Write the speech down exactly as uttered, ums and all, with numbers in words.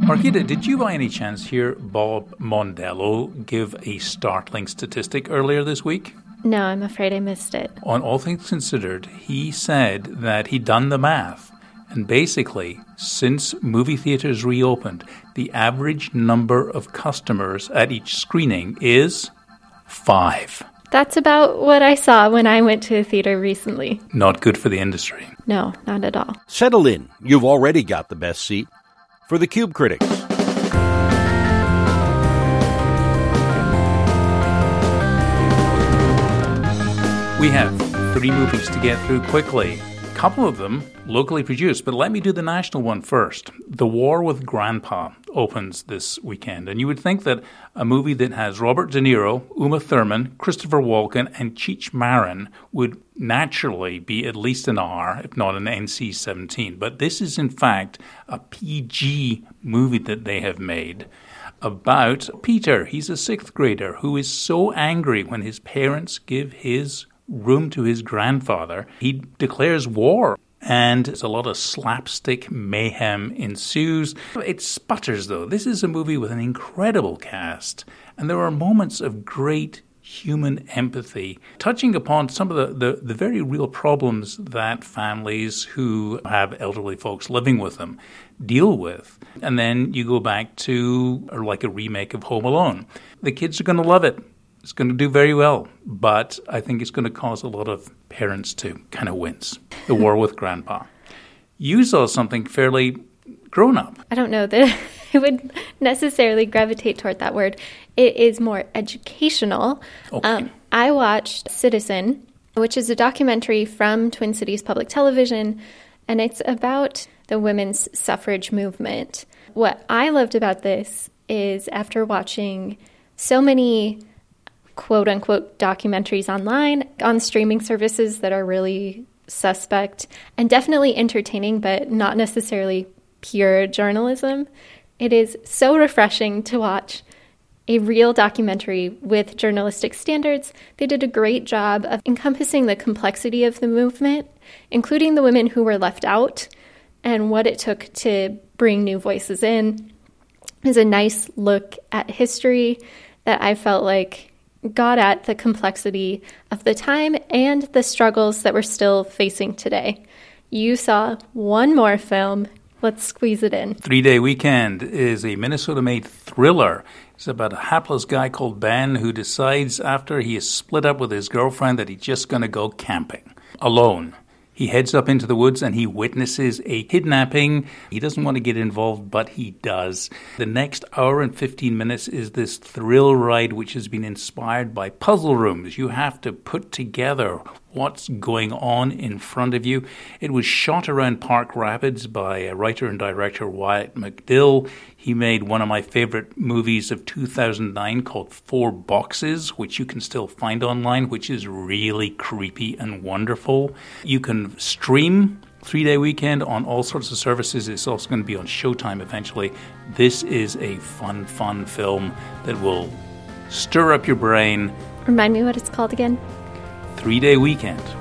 Marquita, did you by any chance hear Bob Mondello give a startling statistic earlier this week? No, I'm afraid I missed it. On All Things Considered, he said that he'd done the math. And basically, since movie theaters reopened, the average number of customers at each screening is five. That's about what I saw when I went to a theater recently. Not good for the industry. No, not at all. Settle in. You've already got the best seat. For the Cube Critics. We have three movies to get through quickly. A couple of them locally produced, but let me do the national one first. The War with Grandpa opens this weekend, and you would think that a movie that has Robert De Niro, Uma Thurman, Christopher Walken, and Cheech Marin would naturally be at least an R, if not an N C seventeen. But this is, in fact, a P G movie that they have made about Peter. He's a sixth grader who is so angry when his parents give his room to his grandfather. He declares war, and a lot of slapstick mayhem ensues. It sputters, though. This is a movie with an incredible cast, and there are moments of great human empathy, touching upon some of the, the, the very real problems that families who have elderly folks living with them deal with. And then you go back to or like a remake of Home Alone. The kids are going to love it. It's going to do very well, but I think it's going to cause a lot of parents to kind of wince. The War with Grandpa. You saw something fairly grown up. I don't know that I would necessarily gravitate toward that word. It is more educational. Okay. Um, I watched Citizen, which is a documentary from Twin Cities Public Television, and it's about the women's suffrage movement. What I loved about this is after watching so many quote-unquote documentaries online on streaming services that are really suspect and definitely entertaining, but not necessarily pure journalism, it is so refreshing to watch a real documentary with journalistic standards. They did a great job of encompassing the complexity of the movement, including the women who were left out and what it took to bring new voices in. It's a nice look at history that I felt like got at the complexity of the time and the struggles that we're still facing today. You saw one more film. Let's squeeze it in. Three Day Weekend is a Minnesota-made thriller. It's about a hapless guy called Ben who decides after he is split up with his girlfriend that he's just going to go camping alone. He heads up into the woods and he witnesses a kidnapping. He doesn't want to get involved, but he does. The next hour and fifteen minutes is this thrill ride which has been inspired by puzzle rooms. You have to put together what's going on in front of you. It was shot around Park Rapids by a writer and director Wyatt McDill. He made one of my favorite movies of two thousand nine called Four Boxes, which you can still find online, which is really creepy and wonderful. You can stream Three Day Weekend on all sorts of services. It's also going to be on Showtime eventually. This is a fun, fun film that will stir up your brain. Remind me what it's called again. Three Day Weekend.